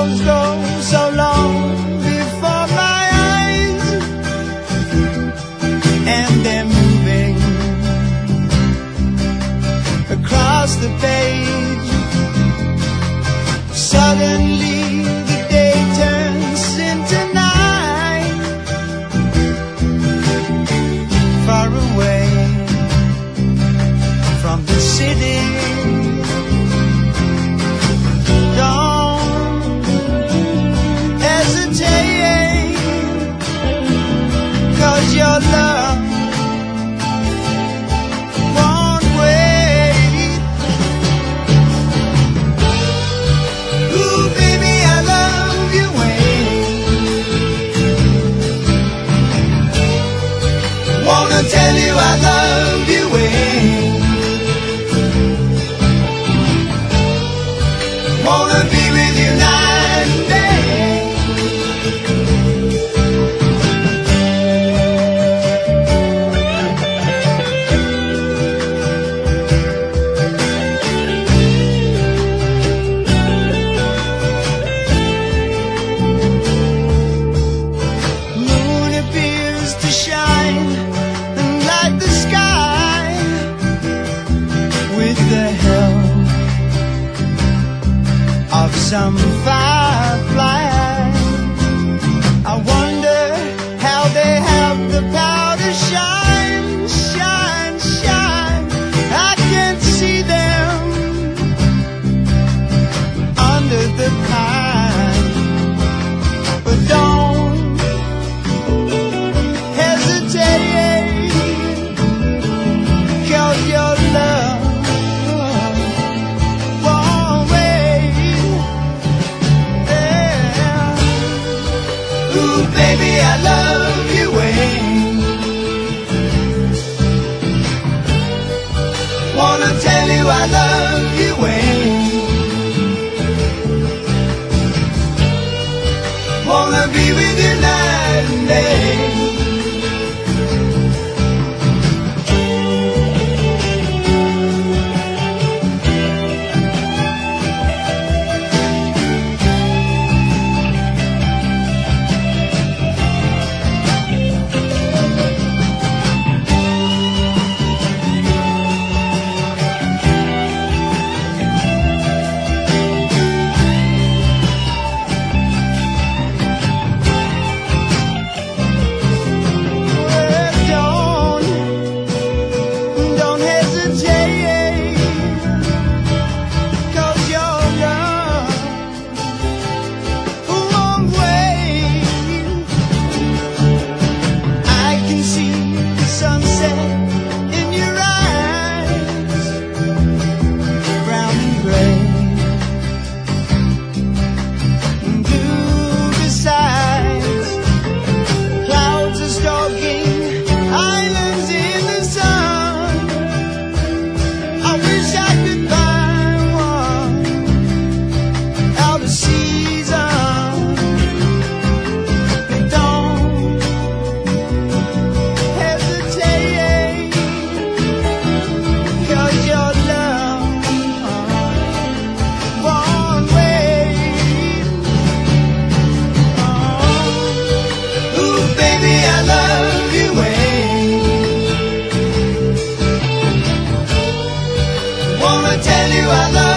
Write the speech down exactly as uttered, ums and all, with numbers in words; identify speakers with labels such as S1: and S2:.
S1: shadows go so long before my eyes, and they're moving across the page. Suddenly the day turns into night, far away from the city. Don't hesitate, 'cause your love won't wait. Ooh, baby, I love you, wait. Wanna tell you I love you, wait. Wanna be with you night and day. Moon appears to shine and light the sky with the help of some firefly. I wonder how they have the power to shine, shine, shine. I can't see them under the pine, but don't hesitate, 'cause your love won't wait. Ooh, baby, I love you, wait. Wanna tell you I love you, wait. Wanna be with you night and day. Wanna tell you I love you.